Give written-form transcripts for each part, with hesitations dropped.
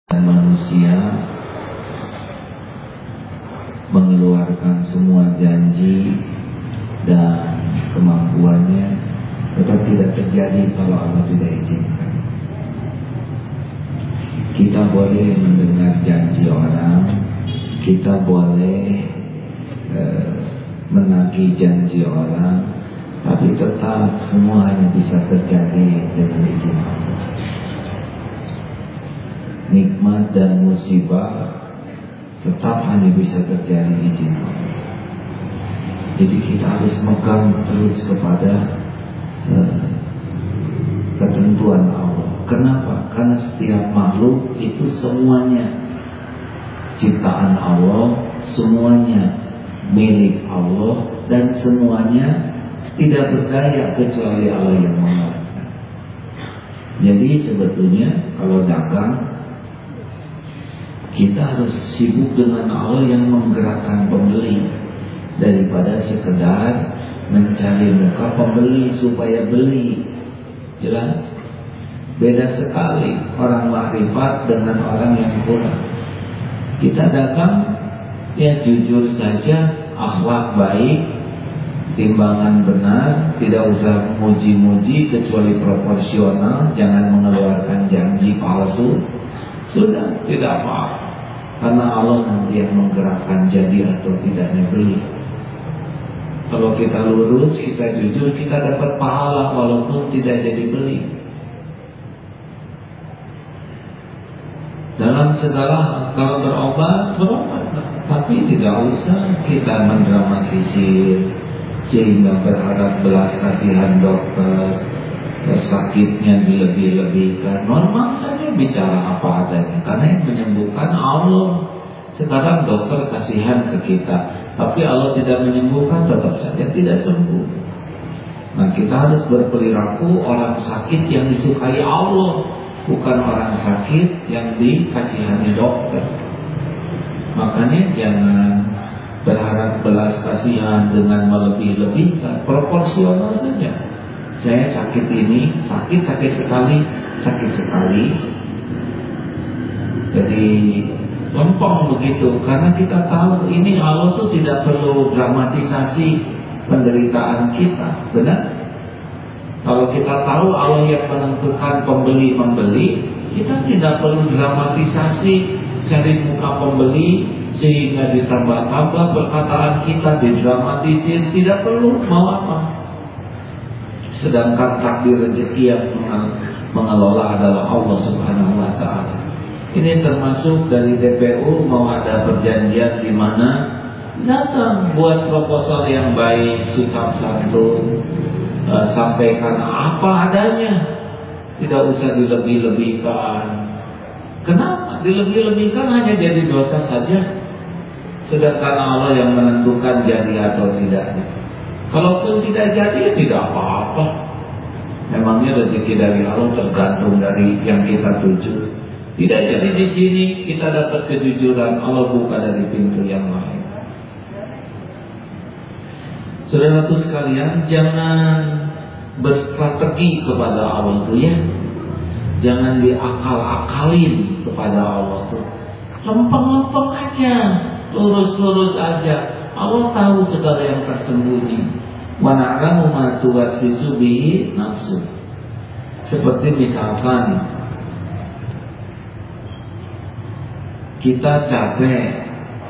manusia mengeluarkan semua janji dan kemampuannya, tetap tidak terjadi kalau Allah tidak izinkan. Kita boleh mendengar janji orang, kita boleh menagih janji orang, tapi tetap semua hanya bisa terjadi dengan izin Allah. Nikmat dan musibah tetap hanya bisa terjadi izin Allah. Jadi kita harus megang terus kepada ketentuan Allah. Kenapa? Karena setiap makhluk itu semuanya ciptaan Allah, semuanya milik Allah, dan semuanya tidak berdaya kecuali Allah yang menguatkan. Jadi sebetulnya kalau dagang, kita harus sibuk dengan Allah yang menggerakkan pembeli daripada sekedar mencari muka pembeli supaya beli. Jelas? Beda sekali orang makrifat dengan orang yang kurang. Kita dagang ya jujur saja, akhlak baik, timbangan benar, tidak usah muji-muji kecuali proporsional, jangan mengeluarkan janji palsu. Sudah, tidak apa-apa. Karena Allah nanti yang menggerakkan jadi atau tidaknya beli. Kalau kita lurus, kita jujur, kita dapat pahala walaupun tidak jadi beli. Dalam segala, kalau berobat. Tapi tidak usah kita mendramatisir sehingga berharap belas kasihan dokter, sakitnya dilebih-lebihkan. Normal saja bicara apa adanya, karena yang menyembuhkan Allah. Sekarang dokter kasihan ke kita, tapi Allah tidak menyembuhkan, tetap saja tidak sembuh. Nah, kita harus berperilaku orang sakit yang disukai Allah, bukan orang sakit yang dikasihani dokter. Makanya jangan berharap belas kasihan dengan melebih-lebihkan, proporsional saja. Saya sakit ini, sakit sekali. Jadi lempeng begitu, karena kita tahu ini Allah tuh tidak perlu dramatisasi penderitaan kita, benar? Kalau kita tahu Allah yang menentukan pembeli-membeli, kita tidak perlu dramatisasi cari muka pembeli sehingga ditambah-tambah perkataan kita didramatisir, tidak perlu. Mau apa? Sedangkan takdir rezeki yang mengelola adalah Allah Subhanahu wa ta'ala. Ini termasuk dari DPU mau ada perjanjian di mana datang buat proposal yang baik, sikap santun, sampaikan apa adanya, tidak usah dilebih-lebihkan. Kenapa? Dilebih-lebihkan hanya jadi dosa saja. Sedangkan Allah yang menentukan jadi atau tidaknya. Kalaupun tidak jadi, ya tidak apa-apa. Memangnya rezeki dari Allah tergantung dari yang kita tuju. Tidak jadi di sini kita dapat kejujuran, Allah buka dari pintu yang lain. Saudaraku sekalian, jangan berstrategi kepada Allah itu ya. Jangan diakal-akalin kepada Allah itu. Lempeng-lempeng aja, lurus-lurus aja. Allah tahu segala yang tersembunyi. Wa na'lamu ma tuwaswisu bihi nafsu. Seperti misalkan kita capek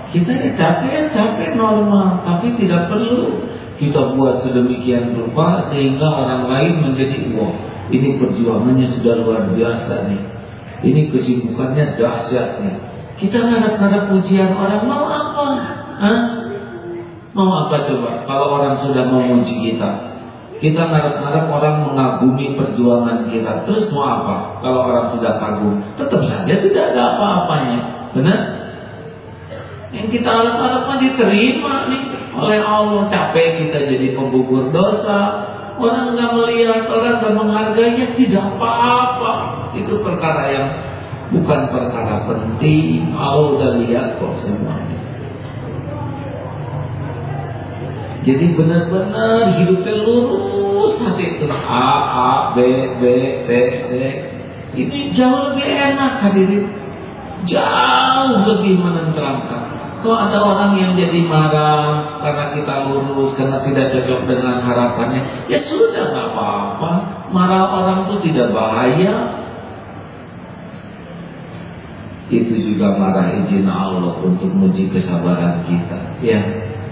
normal, tapi tidak perlu kita buat sedemikian rupa sehingga orang lain menjadi wah, ini perjuangannya sudah luar biasa nih, ini kesibukannya dahsyat nih. Kita ngarep-ngarep pujian orang, mau apa? Mau apa coba? Kalau orang sudah memuji kita ngarep-ngarep orang mengagumi perjuangan kita, terus mau apa? Kalau orang sudah kagum, tetap saja tidak ada apa-apanya. Benar? Yang kita harap-harap diterima nih oleh Allah. Capek kita jadi penggugur dosa. Orang nggak melihat, orang nggak menghargai, ya tidak apa-apa. Itu perkara yang bukan perkara penting. Allah udah lihat kok semuanya. Jadi benar-benar hidupnya lurus hati itu. A, B, C. Ini jauh lebih enak hadirin. jauh lebih menenteramkan. Kalau ada orang yang jadi marah karena kita lurus, karena tidak cocok dengan harapannya, ya sudah, nggak apa-apa. Marah orang itu tidak bahaya. Itu juga marah izin Allah untuk menguji kesabaran kita. Ya,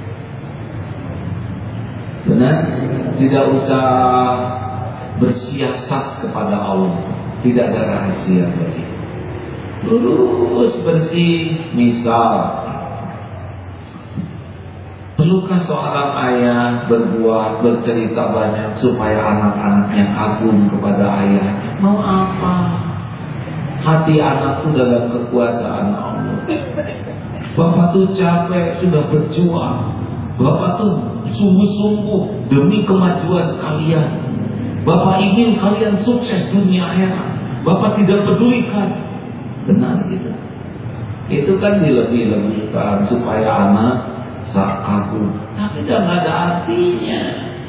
benar. Tidak usah bersiasat kepada Allah. Tidak ada rahasia bagi. Lurus bersih. Misal, perlukah seorang ayah berbuat, bercerita banyak supaya anak-anaknya kagum kepada ayah? Mau apa? Hati anak itu dalam kekuasaan Allah. Bapak tuh capek, sudah berjuang. Bapak tuh sungguh-sungguh demi kemajuan kalian. Bapak ingin kalian sukses dunia akhirat. Bapak tidak pedulikan. Benar gitu. Itu kan dilebih-lebihkan supaya anak kagum. Tapi tidak ada artinya.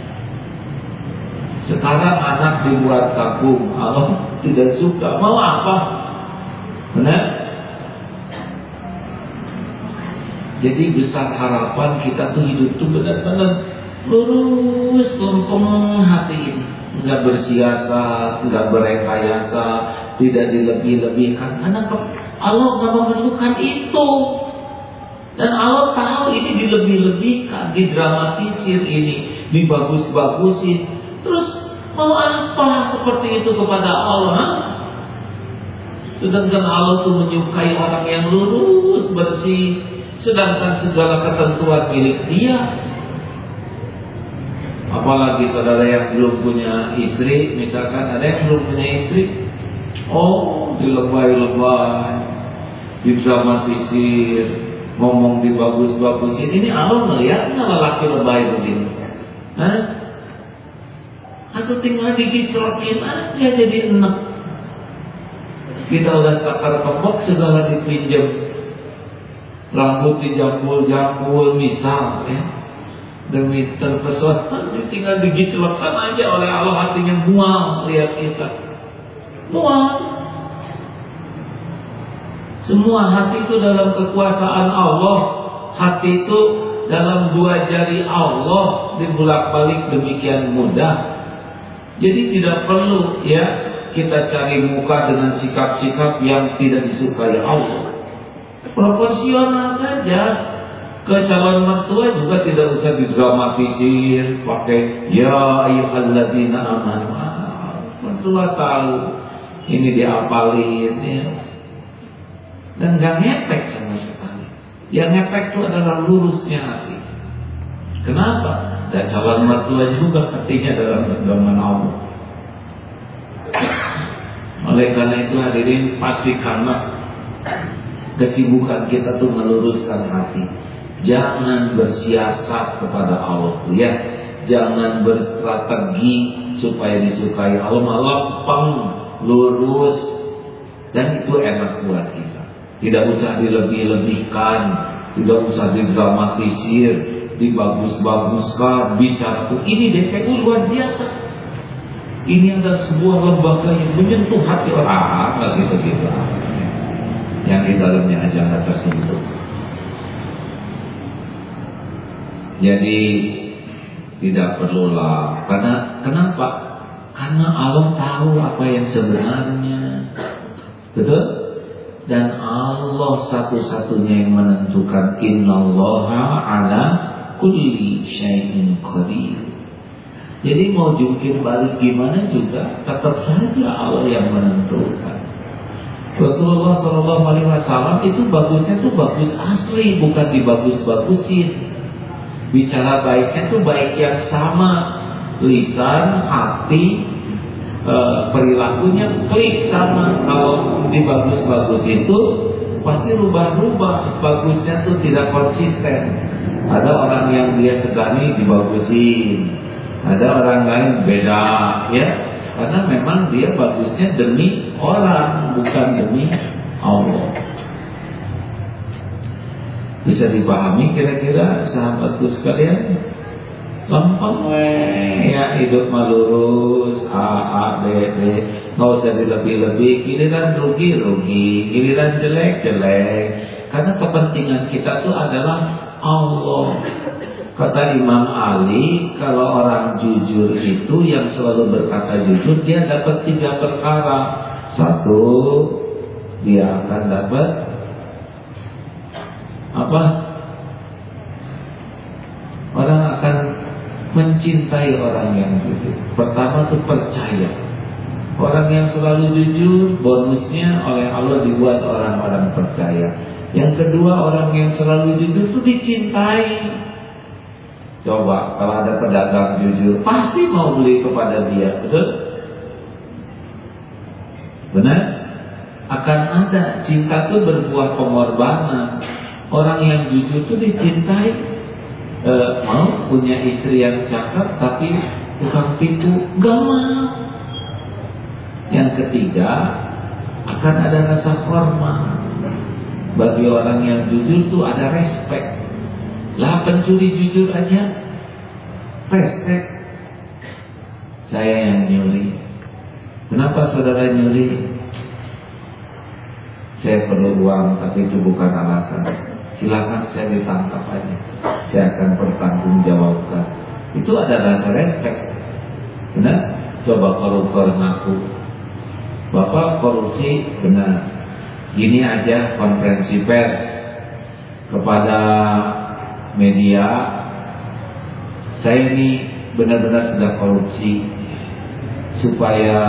Sekarang anak dibuat kagum, Allah tidak suka. Mau apa? Benar? Jadi besar harapan kita tuh hidup tuh benar-benar lurus, lempeng hati ini. Enggak bersiasat, enggak berekayasa, tidak dilebih-lebihkan. Karena Allah enggak memerlukan itu. Dan Allah tahu ini dilebih-lebihkan, didramatisir ini, dibagus-bagusin. Terus mau apa seperti itu kepada Allah? Sedangkan Allah itu menyukai orang yang lurus, bersih. Sedangkan segala ketentuan milik Dia. Apalagi saudara yang belum punya istri, misalkan ada yang belum punya istri, oh dilebay-lebay, didramatisir, ngomong dibagus-bagusin. Ini Allah melihatnya lelaki lebay begini. Atau tinggal digiclokin aja jadi enak. Kita udah sakar kebok, segala dipinjam. Rambut dijambul-jambul misal ya. Demi terpesona, tinggal digiclokan aja oleh Allah, hatinya mual lihat kita. Mual. Semua hati itu dalam kekuasaan Allah. Hati itu dalam dua jari Allah, dibulak-balik demikian mudah. Jadi tidak perlu ya kita cari muka dengan sikap-sikap yang tidak disukai Allah. Proporsional saja. Ke calon mertua juga tidak usah didramatisir pakai ya ayyuhalladzina amanu. Mertua tahu ini diapalin ya. Dan gak ngepek sama sekali. Yang ngepek itu adalah lurusnya hati. Kenapa? Dan calon mertua juga hatinya dalam genggaman Allah. Oleh karena itu hadirin, pastikanlah kesibukan kita tuh meluruskan hati. Jangan bersiasat kepada Allah tuh ya. Jangan berstrategi supaya disukai Allah. Malah lurus. Dan itu enak buat kita. Tidak usah dilebih-lebihkan, tidak usah didramatisir, dibagus-baguskan, bicara tuh ini DPU luar biasa. Ini adalah sebuah lembaga yang menyentuh hati orang, nggak gitu-gitu. Yang di dalamnya aja nggak tersentuh. Jadi tidak perlulah. Karena kenapa? Karena Allah tahu apa yang sebenarnya. Betul? Dan Allah satu-satunya yang menentukan. Innallaha ala kulli syai'in qadir. Jadi mau jungkir balik gimana juga, tetap saja Allah yang menentukan. Rasulullah SAW itu bagusnya tuh bagus asli, bukan dibagus-bagusin. Bicara baiknya tuh baik yang sama, lisan, hati, perilakunya klik sama. Kalau dibagus-bagus itu pasti rubah-rubah. Bagusnya tuh tidak konsisten. Ada orang yang dia segani dibagusin, ada orang lain beda ya. Karena memang dia bagusnya demi orang, bukan demi Allah. Bisa dipahami kira-kira sahabatku sekalian? Lempeng ya, hidup malurus A, B, B. Nggak usah dilebih-lebih, giliran rugi, giliran jelek. Karena kepentingan kita tuh adalah Allah. Kata Imam Ali, kalau orang jujur itu yang selalu berkata jujur, dia dapat 3 perkara. 1, dia akan dapat apa? Orang akan mencintai orang yang jujur. Pertama tuh percaya. Orang yang selalu jujur, bonusnya oleh Allah dibuat orang-orang percaya. Yang kedua, orang yang selalu jujur itu dicintai. Coba kalau ada pedagang jujur, pasti mau beli kepada dia, betul? Benar? Akan ada, cinta itu berbuah pengorbanan. Orang yang jujur itu dicintai. Mau punya istri yang cakep tapi tukang tipu, gak mau. Yang ketiga, akan ada rasa hormat. Bagi orang yang jujur tuh ada respect. Lah pencuri jujur aja respect. Saya yang nyuri. Kenapa saudara nyuri? Saya perlu uang, tapi itu bukan alasan. Silakan saya ditangkap aja. Saya akan bertanggungjawabkan. Itu ada rasa respect. Benar? Coba koruptor ngaku, Bapak korupsi, benar. Gini aja konferensi pers kepada media, saya ini benar-benar sudah korupsi, supaya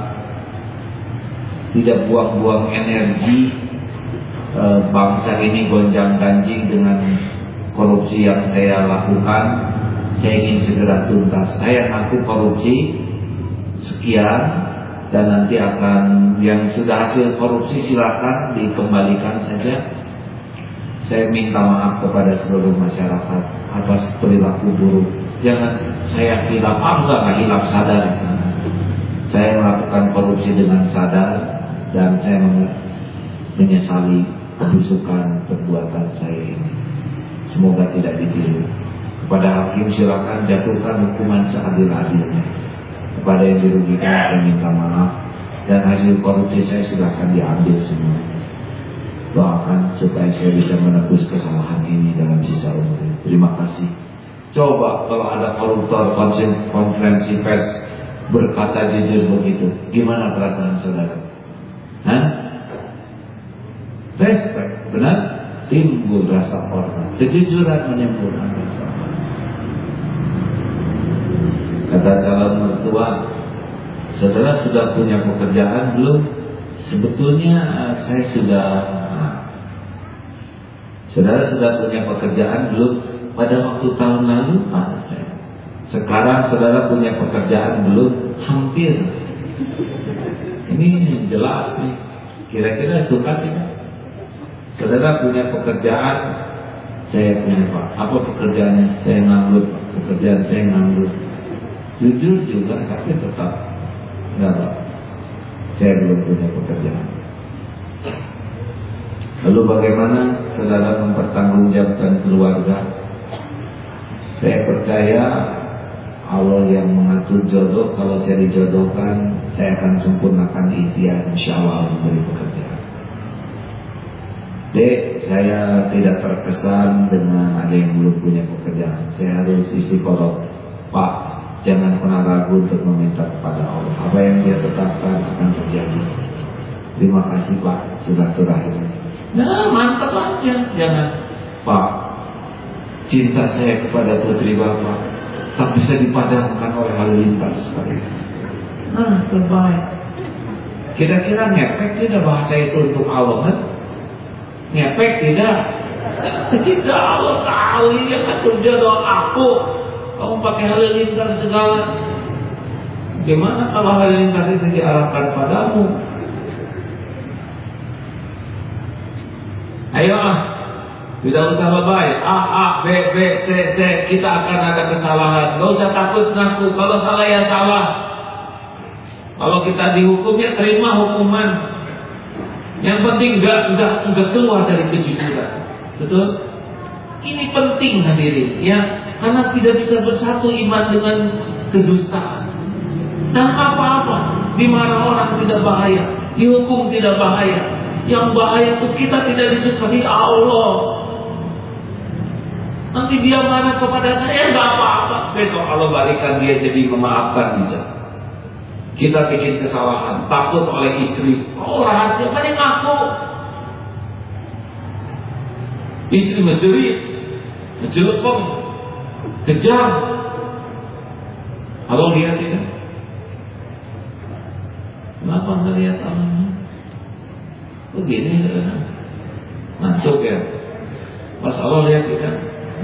tidak buang-buang energi bangsa ini gonjang-ganjing dengan korupsi yang saya lakukan. Saya ingin segera tuntas. Saya ngaku korupsi sekian, dan nanti akan yang sudah hasil korupsi silakan dikembalikan saja. Saya minta maaf kepada seluruh masyarakat atas perilaku buruk. Jangan saya hilaf, enggak hilaf sadar. Saya melakukan korupsi dengan sadar dan saya menyesali kebusukan perbuatan saya ini. Semoga tidak ditiru. Kepada hakim silakan jatuhkan hukuman seadil-adilnya. Kepada yang dirugikan saya minta maaf, dan hasil korupsi saya silakan diambil semua. Doakan supaya saya bisa menebus kesalahan ini dalam sisa umur. Terima kasih. Coba kalau ada koruptor konferensi pers berkata jujur begitu, gimana perasaan saudara? Hah? Respect, benar? Timbul rasa hormat. Kejujuran menimbulkan rasa hormat. Kata calon mertua, saudara sudah punya pekerjaan belum? Sebetulnya saya sudah. Saudara sudah punya pekerjaan belum? Pada waktu tahun lalu ada saya. Sekarang saudara punya pekerjaan belum? Hampir. Ini jelas nih. Kira-kira suka tidak? Saudara punya pekerjaan, saya punya Pak. Apa pekerjaannya? Saya nganggur. Pekerjaan saya nganggur. Jujur juga, tapi tetap enggak Pak, saya belum punya pekerjaan. Lalu bagaimana saudara mempertanggungjawabkan keluarga? Saya percaya Allah yang mengatur jodoh. Kalau saya dijodohkan, saya akan sempurnakan ikhtiar, insya Allah memberi pekerjaan. Dek, saya tidak terkesan dengan ada yang belum punya pekerjaan. Saya harus istiqoroh. Pak, jangan pernah ragu untuk meminta kepada Allah. Apa yang dia tetapkan akan terjadi. Terima kasih Pak, silaturahim. Nah, mantap aja. Jangan, Pak, cinta saya kepada putri Bapak tak bisa dipadamkan oleh halilintar sekali. Nah, terbaik. Kira-kira ngepek tidak bahasa itu untuk Allah kan? Ngepek tidak? Tidak, Allah tahu yang atur jodoh aku. Kamu pakai halilintar segala. Gimana kalau halilintar itu diarahkan padamu? Ayo tidak usah lebay. A, B, C, kita akan ada kesalahan. Gak usah takut ngaku. Kalau salah ya salah. Kalau kita dihukum ya terima hukuman. Yang penting enggak keluar dari kejujuran. Betul? Ini penting hadirin ya. Karena tidak bisa bersatu iman dengan kedustaan. Dan apa-apa Dimarah orang tidak bahaya, dihukum tidak bahaya. Yang bahaya itu kita tidak disukai Allah. Nanti dia marah kepada saya, nggak apa-apa. Besok Allah balikan dia jadi memaafkan bisa. Kita bikin kesalahan, takut oleh istri. Oh, rahasia kan yang ngaku. Istri menjerit, menjelepeng, kejam. Allah lihat tidak? Kenapa nggak lihat Allah? Begini, ngantuk ya. Pas Allah lihat tidak?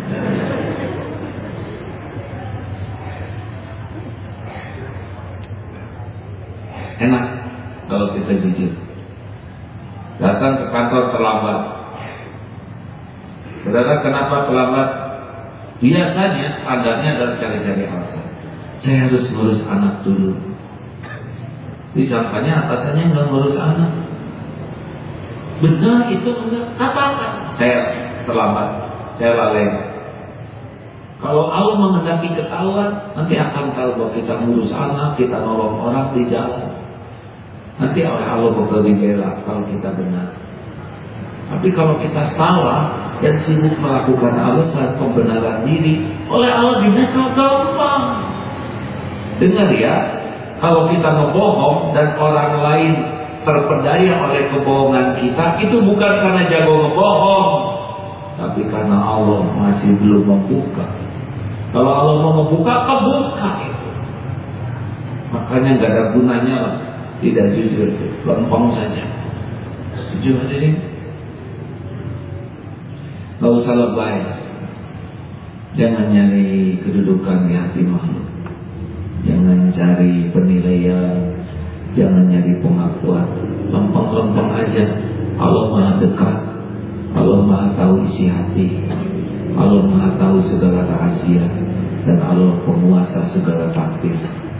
Enak kalau kita jujur. Datang ke kantor terlambat. Saudara, kenapa terlambat? Biasanya standarnya adalah cari-cari alasan. Saya harus ngurus anak dulu. Disangkanya atasannya nggak ngurus anak. Benar itu enggak? Katakan saya terlambat, saya lalai. Kalau Allah menghendaki ketahuan, nanti akan tahu bahwa kita ngurus anak, kita nolong orang di jalan. Nanti oleh Allah bakal dibela kalau kita benar. Tapi kalau kita salah dan sibuk melakukan alasan pembenaran diri, oleh Allah dibuka gampang. Dengar ya, kalau kita ngebohong dan orang lain terpedaya oleh kebohongan kita, itu bukan karena jago ngebohong, tapi karena Allah masih belum membuka. Kalau Allah mau membuka, kebuka itu. Makanya gak ada gunanya lah. Tidak jujur, lempeng saja. Setuju hadirin? Gak usah lebay. Jangan nyari kedudukan di hati makhluk. Jangan cari penilaian. Jangan nyari pengakuan. Lempeng-lempeng aja. Allah Maha dekat. Allah Maha tahu isi hati. Allah Maha tahu segala rahasia. Dan Allah penguasa segala takdir.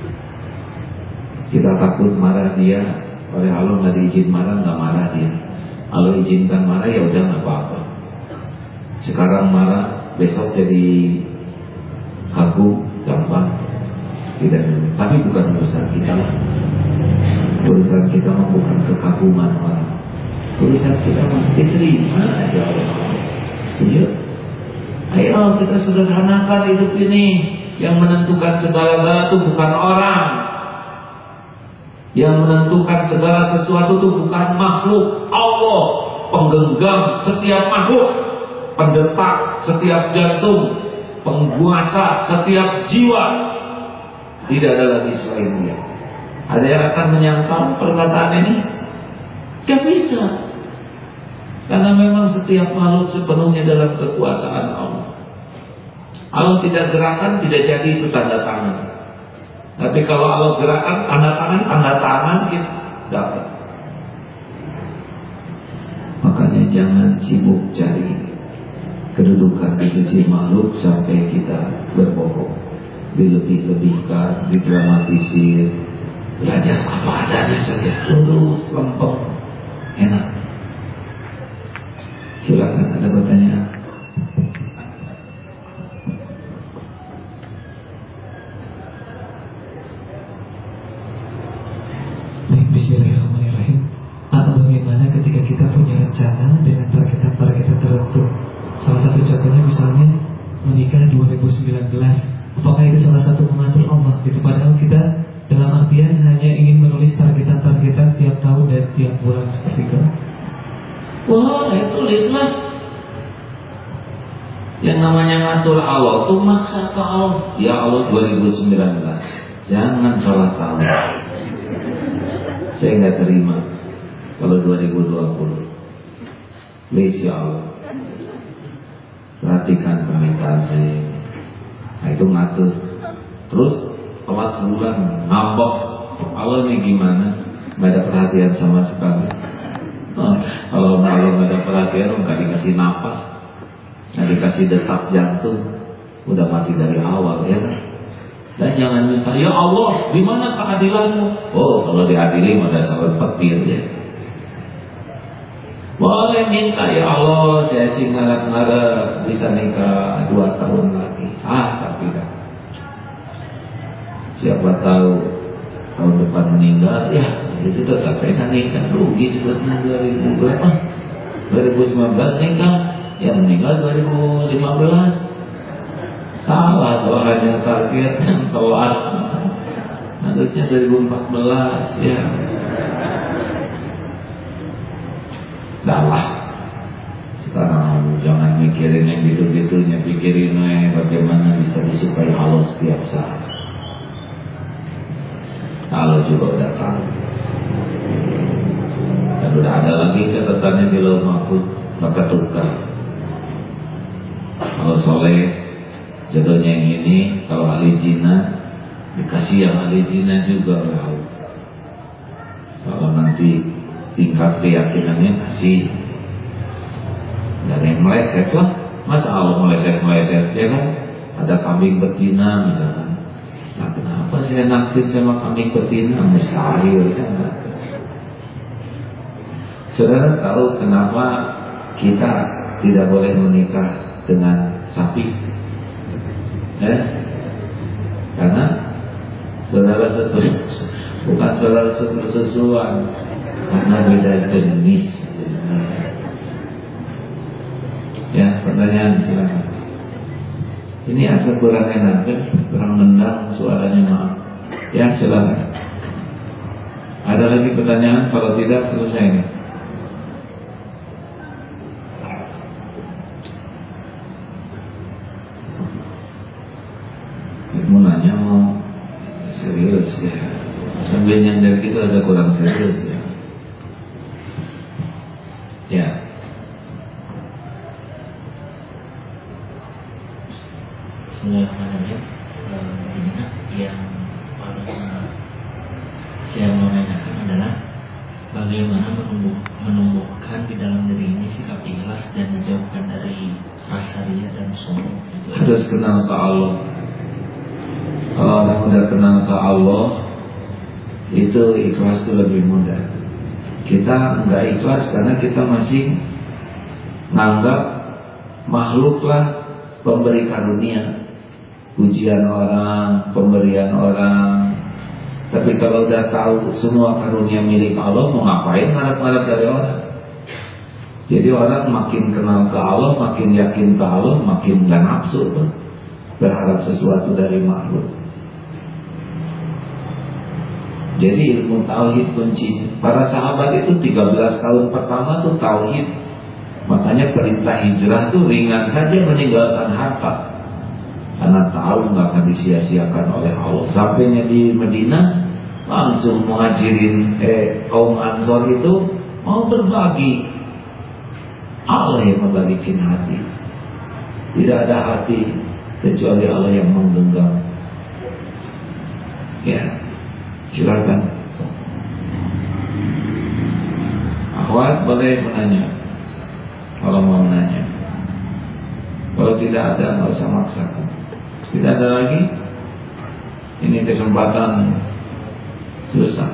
Kita takut marah dia, oleh Allah nggak diizin marah, nggak marah dia. Allah izinkan marah, ya udah nggak apa-apa. Sekarang marah, besok jadi kagum, gampang. Tidak, tapi bukan urusan kita. Urusan kita bukan kekaguman orang. Urusan kita diterima aja Allah. Setuju? Ayo kita sederhanakan hidup ini. Yang menentukan segala-galanya itu bukan orang. Yang menentukan segala sesuatu itu bukan makhluk. Allah penggenggam setiap makhluk, pendetak setiap jantung, penguasa setiap jiwa. Tidak ada lagi selain Dia. Ada yang akan menyangkal perkataan ini? Tidak bisa. Karena memang setiap makhluk sepenuhnya dalam kekuasaan Allah. Allah tidak gerakan, tidak jadi itu tanda tangan. Tapi kalau Allah gerakan, tanda tangan kita dapat. Makanya jangan sibuk cari kedudukan di sisi makhluk sampai kita berbohong, dilebih-lebihkan, didramatisir. Belajar apa adanya saja, lurus, lempeng, enak. Silakan, ada pertanyaan. Bismillahirrahmanirrahim. Atau bagaimana ketika kita punya rencana dengan target-target tertentu? Salah satu contohnya misalnya menikah 2019. Apakah itu salah satu mengatur Allah? Itu padahal kita dalam artian hanya ingin menulis targetan tiap tahun dan tiap bulan seperti itu. Wah, tulislah. Yang namanya ngatur Allah itu maksa ke Allah. Ya Allah 2019, jangan salah tahun. Saya nggak terima kalau 2020. Please ya Allah, perhatikan permintaan saya. Nah itu ngatur. Terus telat sebulan ngambek. Allah ini gimana? Nggak ada perhatian sama sekali. Kalau nggak ada perhatian, nggak dikasih napas, nggak dikasih detak jantung, udah mati dari awal ya kan? Dan jangan minta, ya Allah, di mana keadilanmu? Oh, kalau diadili ada sahabat petir ya. Boleh minta, ya Allah, saya sih ngarep-ngarep bisa nikah 2 tahun lagi. Tapi dah. Siapa tahu tahun depan meninggal, ya itu tetap kan nikah, rugi sebetulnya 2019 nikah, yang meninggal 2015. Salah doanya, target yang telat, harusnya 2014 ya. Salah. Sekarang jangan mikirin yang gitu-gitunya, pikirin bagaimana bisa disukai Allah setiap saat. Allah juga udah tahu. Dan udah ada lagi catatannya di Lauh Mahfuz, maka tukar. Kalau soleh jodohnya yang ini, kalau ahli zina dikasih yang ahli zina juga. Kalau nanti tingkat keyakinannya kasih. Dan yang meleset lah, masa Allah meleset ya kan? Ada kambing betina misalkan. Nah, kenapa saya naksir sama kambing betina? Mustahil kan? Saudara tahu kenapa kita tidak boleh menikah dengan sapi? Karena saudara bukan saudara sesusuan, karena beda jenis. Ya, pertanyaan silakan. Ini asal kurang enak kan, kurang nendang suaranya, maaf. Ya, silakan. Ada lagi pertanyaan? Kalau tidak selesai nih. Mau nanya mau serius ya. Sambil nyender gitu rasa kurang serius ya. Ya. Sebenarnya yang saya mau menanyakan adalah bagaimana menumbuhkan di dalam diri ini sikap ikhlas dan dijauhkan dari rasa riya dan sombong. Harus kenal ke Allah. Kalau orang udah kenal ke Allah, itu ikhlas itu lebih mudah. Kita nggak ikhlas karena kita masih menganggap makhluklah pemberi karunia, pujian orang, pemberian orang. Tapi kalau udah tahu semua karunia milik Allah, mau ngapain harap-harap dari orang? Jadi orang makin kenal ke Allah, makin yakin ke Allah, makin gak nafsu tuh berharap sesuatu dari makhluk. Jadi ilmu tauhid kunci. Para sahabat itu 13 tahun pertama tuh tauhid. Makanya perintah hijrah tuh ringan saja meninggalkan harta, karena tahu nggak akan disia-siakan oleh Allah. Sampainya di Madinah, langsung muhajirin kaum Ansor itu mau berbagi. Allah yang membalikin hati. Tidak ada hati kecuali Allah yang menggenggam. Ya, silakan. Akhwat boleh menanya, kalau mau menanya. Kalau tidak ada, nggak usah maksakan. Tidak ada lagi, ini kesempatan susah.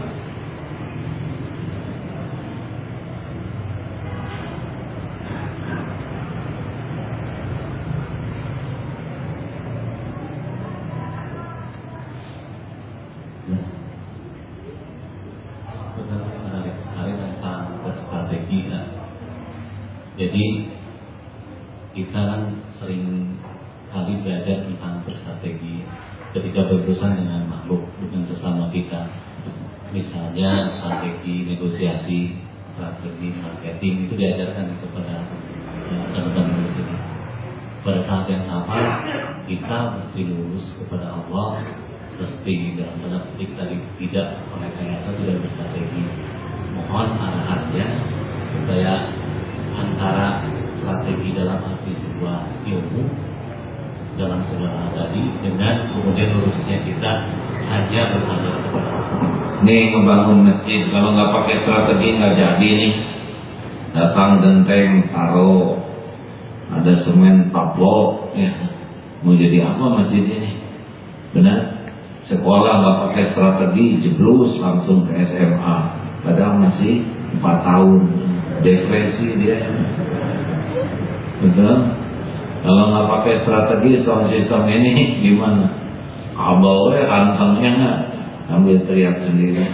Menarik sekali tentang berstrategi. Jadi kita kan sering kali belajar tentang berstrategi ketika berurusan dengan makhluk, dengan sesama kita. Misalnya strategi negosiasi, strategi marketing, itu diajarkan kepada teman-teman muslim. Pada saat yang sama kita mesti lurus kepada Allah, mesti dalam tanda petik tadi tidak rekayasa, tidak berstrategi. Mohon arahannya supaya antara strategi dalam arti sebuah ilmu dalam sebuah hal tadi dengan kemudian lurusnya kita hanya bersandar kepada Allah. Nih ngebangun masjid, kalau nggak pakai strategi nggak jadi nih. Datang genteng, taruh, ada semen, taplok, ya. Mau jadi apa masjid ini? Benar? Sekolah nggak pakai strategi, jeblus langsung ke SMA, padahal masih 4 tahun, depresi dia. Betul? Kalau nggak pakai strategi sound system ini gimana? Kabelnya rantangnya nggak sambil teriak sendiri.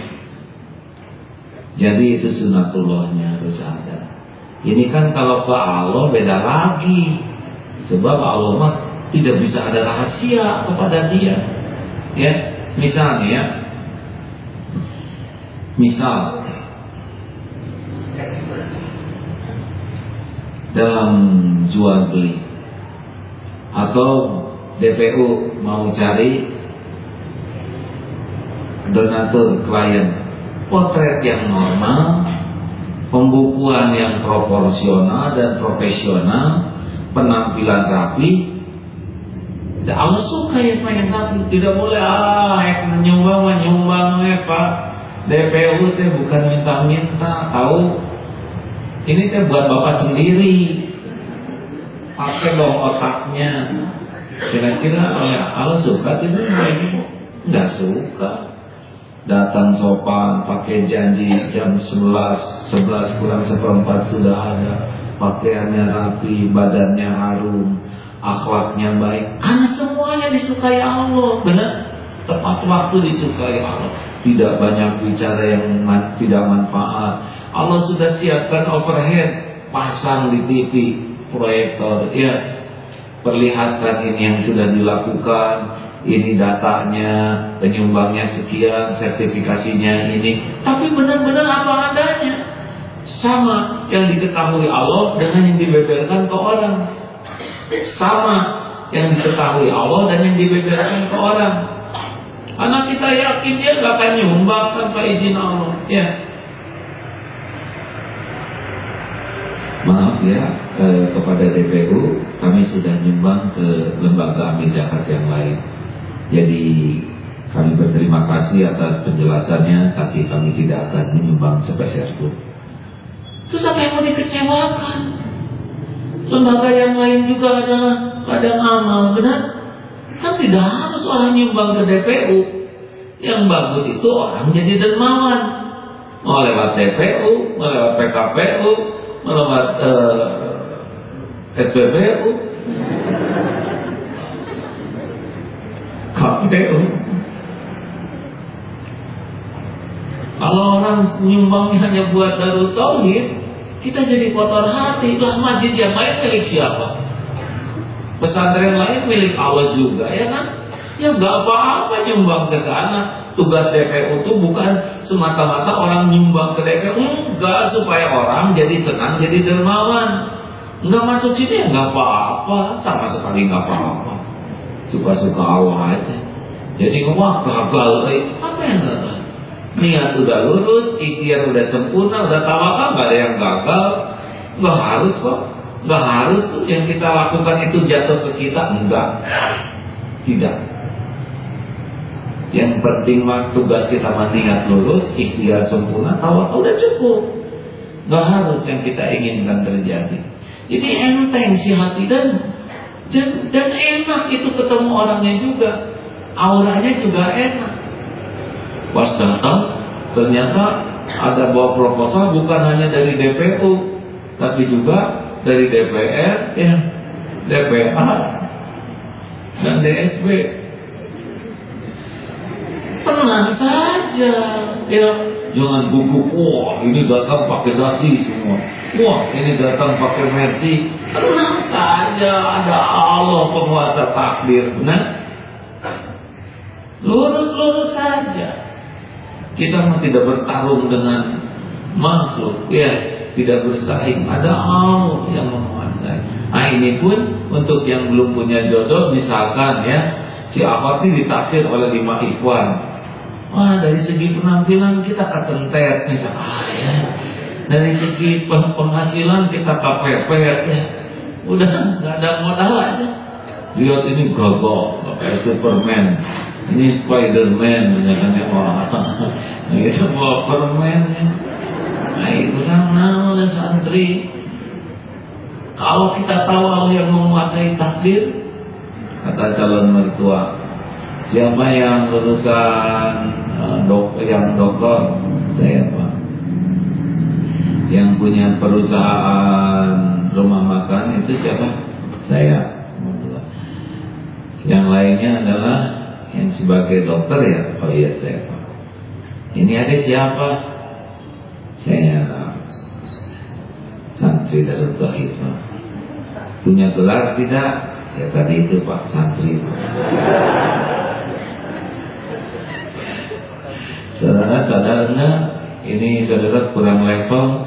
Jadi itu sunatullahnya harus ada. Ini kan kalau ke Allah beda lagi. Sebab Allah mah tidak bisa ada rahasia kepada dia. Ya, misalnya misal dalam jual beli atau DPU mau cari donatur klien, potret yang normal, pembukuan yang proporsional dan profesional, penampilan rapi. Allah suka yang pengen rapi. Tidak boleh menyumbang Pak. DPU teh bukan minta-minta, tahu? Ini teh buat bapak sendiri. Pakai dong otaknya. Kira-kira Allah suka tidak? Nggak suka. Datang sopan, pakai janji jam 11 kurang seperempat sudah ada, pakaiannya rapi, badannya harum, akhlaknya baik. Karena semuanya disukai Allah, benar? Tepat waktu disukai Allah. Tidak banyak bicara yang tidak manfaat. Allah sudah siapkan overhead, pasang di TV, proyektor, ya, perlihatkan ini yang sudah dilakukan. Ini datanya, penyumbangnya sekian, sertifikasinya ini. Tapi benar-benar apa adanya. Sama yang diketahui Allah dengan yang dibeberkan ke orang. Sama yang diketahui Allah dan yang dibeberkan ke orang. Karena kita yakin dia gak akan nyumbang tanpa izin Allah. Ya. Maaf ya, kepada DPU kami sudah nyumbang ke lembaga amil zakat yang lain. Jadi kami berterima kasih atas penjelasannya, tapi kami tidak akan menyumbang sepeser pun. Terus apa yang mau dikecewakan? Lembaga yang lain juga adalah ladang amal, benar? Kan tidak harus orang nyumbang ke DPU. Yang bagus itu orang jadi dermawan. Mau lewat DPU, mau lewat PKPU, mau lewat SPBU, KPU. Kalau orang nyumbangnya hanya buat Darut Tauhid, kita jadi kotor hati. Lah masjid yang lain milik siapa? Pesantren lain milik Allah juga, ya kan? Ya nggak apa-apa nyumbang ke sana. Tugas DPU itu bukan semata-mata orang nyumbang ke DPU, enggak, supaya orang jadi senang, jadi dermawan. Enggak masuk sini ya nggak apa-apa, sama sekali nggak apa-apa. Suka-suka Allah aja. Jadi wah gagal, apa yang gagal? Niat udah lurus, ikhtiar udah sempurna, udah tawakal, nggak ada yang gagal. Nggak harus kok, nggak harus tuh yang kita lakukan itu jatuh ke kita, enggak, tidak. Yang penting mah tugas kita niat lurus, ikhtiar sempurna, tawakal udah cukup. Nggak harus yang kita inginkan terjadi. Jadi enteng si hati dan enak itu ketemu orangnya juga, auranya juga enak. Pas datang ternyata ada bawa proposal bukan hanya dari DPU, tapi juga dari DPR, ya, DPA, dan DSB. Tenang saja, ya, jangan gugup. Wah, ini datang pakai dasi semua. Wah, ini datang pakai mercy. Tenang saja, ada Allah penguasa takdir, benar? Lurus-lurus saja. Kita tidak bertarung dengan makhluk, ya, tidak bersaing. Ada Allah yang menguasai. Nah, ini pun untuk yang belum punya jodoh, misalkan ya, si Ahmad ini ditaksir oleh 5 ikhwan. Wah, dari segi penampilan kita ketentet, misalnya, ya. Dari segi penghasilan kita kepepet, ya. Udah nggak ada modal aja. Lihat ini gagah, kayak Superman. Ini Spiderman misalkan ya, nah, itu bawa permen ya. Nah itu kan oleh santri. Kalau kita tahu Allah yang menguasai takdir, kata calon mertua, siapa yang lulusan yang dokter? Saya Pak. Yang punya perusahaan rumah makan itu siapa? Saya. Yang lainnya adalah yang sebagai dokter ya, oh iya saya Pak. Ini ada siapa? Saya santri Darut Tauhid. Punya gelar tidak? Ya tadi itu Pak santri. Saudara sadar enggak? Ini saudara kurang level.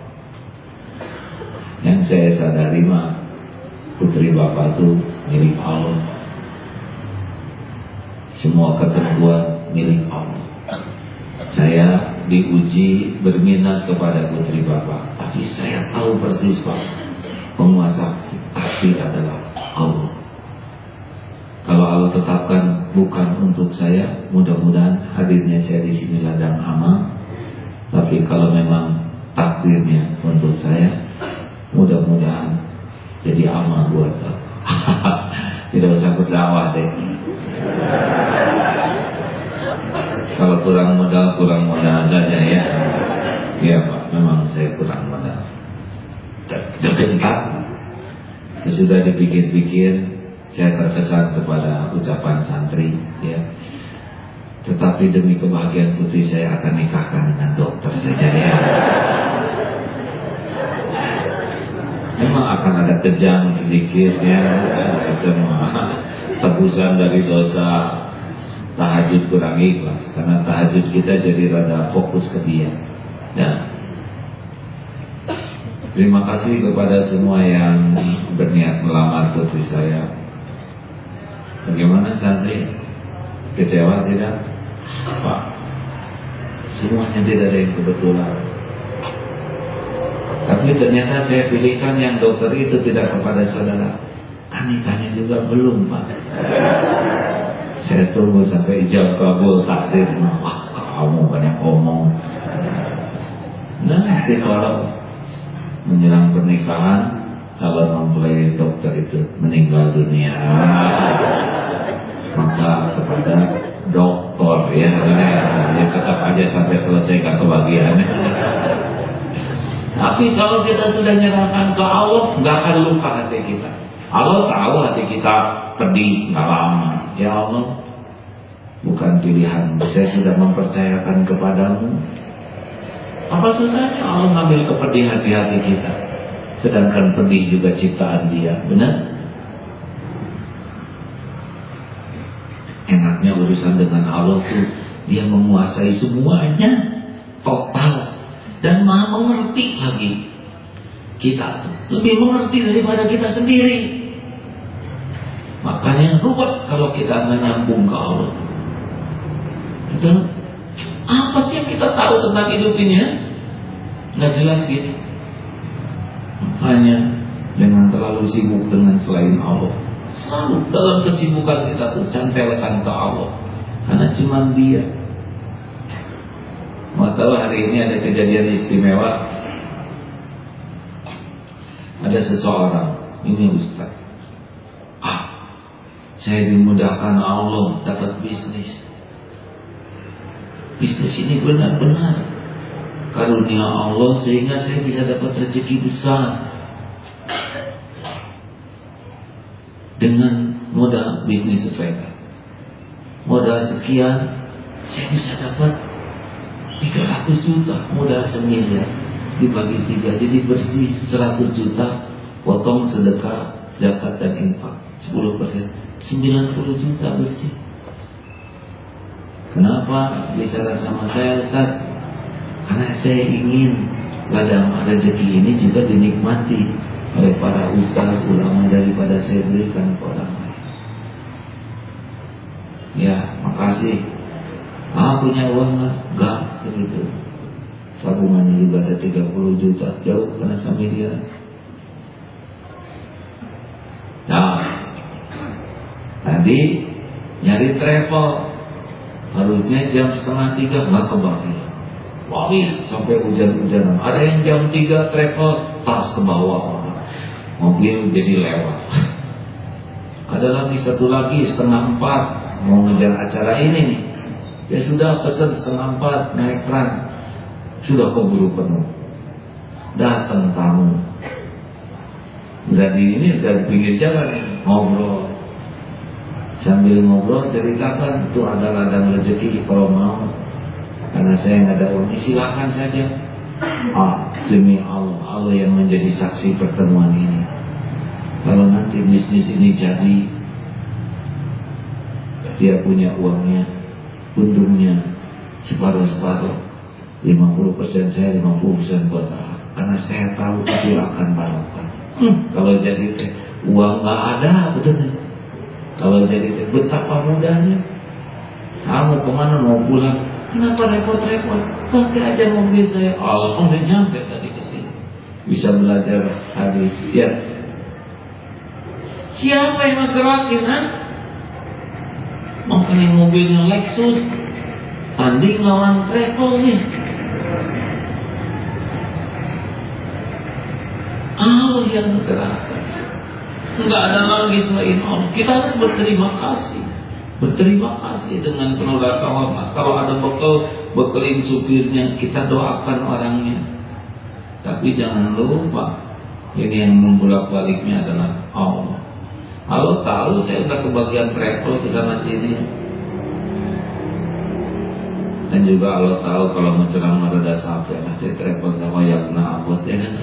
Yang saya sadari mah putri Bapak itu milik Allah. Semua ketentuan milik Allah. Saya diuji berminat kepada putri Bapak, tapi saya tahu persis Pak, penguasa takdir adalah Allah. Kalau Allah tetapkan bukan untuk saya, mudah-mudahan hadirnya saya di sini ladang amal. Tapi kalau memang takdirnya untuk saya, mudah-mudahan jadi amal buat Allah. Tidak usah berdakwah deh. Kalau kurang modal saja ya. Iya Pak, memang saya kurang modal. Dekat. Sesudah dipikir-pikir, saya terkesan kepada ucapan santri ya. Tetapi demi kebahagiaan putri saya akan nikahkan dengan dokter saja ya. Memang akan ada kejang sedikit ya. Itu tebusan dari dosa tahajud kurang ikhlas. Karena tahajud kita jadi rada fokus ke dia ya. Terima kasih kepada semua yang berniat melamar putri saya. Bagaimana santri? Kecewa tidak? Pak, semuanya tidak ada yang kebetulan. Tapi ternyata saya pilihkan yang dokter itu tidak kepada saudara. Kan nikahnya juga belum Pak. Saya tunggu sampai ijab kabul takdir. Wah, kamu banyak omong. Nah, nanti kalau menjelang pernikahan, calon mempelai dokter itu meninggal dunia, maka kepada dokter ya, tetap aja sampai selesai kan kebahagiaannya. Tapi kalau kita sudah nyerahkan ke Allah, nggak akan luka hati kita. Allah tahu hati kita pedih, nggak lama. Ya Allah, bukan pilihan. Saya sudah mempercayakan kepadamu. Apa susahnya Allah ngambil kepedihan di hati kita? Sedangkan pedih juga ciptaan Dia, benar? Enaknya urusan dengan Allah tuh Dia menguasai semuanya total dan Maha mengerti lagi. Kita tuh lebih mengerti daripada kita sendiri. Makanya ruwet kalau kita menyambung ke Allah. Itu apa sih yang kita tahu tentang hidup ini ya? Nggak jelas gini. Makanya jangan terlalu sibuk dengan selain Allah. Selalu dalam kesibukan kita tuh cantelkan ke Allah. Karena cuma Dia. Mau tahu hari ini ada kejadian istimewa. Ada seseorang, ini Ustaz. Saya dimudahkan Allah dapat bisnis. Bisnis ini benar-benar karunia Allah sehingga saya bisa dapat rezeki besar. Dengan modal bisnis sepeda, modal sekian, saya bisa dapat 300 juta, modal semiliar dibagi 3, jadi bersih 100 juta, potong sedekah, zakat dan infak 10%, 90 juta bersih. Kenapa bicara sama saya Ustaz? Karena saya ingin ladang rezeki ini juga dinikmati oleh para ustaz ulama daripada saya berikan ke orang lain. Ya, makasih. Punya uang enggak segitu. Tabungannya juga ada 30 juta, jauh karena samiliar. Nah, tadi nyari travel harusnya jam 2:30 nggak kebagi. Wangi sampai hujan-hujanan. Ada yang jam 3 travel tas ke bawah. Mobil jadi lewat. Ada lagi satu lagi 3:30 mau ngejar acara ini nih. Ya sudah pesan 3:30 naik tram. Sudah keburu penuh. Datang tamu. Jadi ini dari pinggir jalan ngobrol. Sambil ngobrol ceritakan itu ada ladang rezeki kalau mau karena saya nggak ada uang, silakan saja. Demi Allah, Allah yang menjadi saksi pertemuan ini. Kalau nanti bisnis ini jadi, dia punya uangnya, untungnya separuh-separuh, 50% saya, 50% buat Allah. Karena saya tahu itu akan barokah. Kalau jadi uang nggak ada, betul. Kalau jadi betapa mudahnya. Kamu kemana mau pulang? Kenapa repot-repot? Pakai aja mobil saya. Allah udah nyampe tadi ke sini. Bisa belajar hadis. Ya. Siapa yang ngegerakin? Makanya mobilnya Lexus, tanding lawan travel nih. Allah yang ngegerakin. Enggak ada lagi selain Allah. Kita harus berterima kasih. Berterima kasih dengan penuh rasa hormat. Kalau ada bekelin supirnya, kita doakan orangnya. Tapi jangan lupa, ini yang membolak-baliknya adalah Allah. Allah tahu saya udah kebagian travel ke sana sini. Dan juga Allah tahu kalau mau ceramah rada sampai nanti travel sama yang nabot ya kan.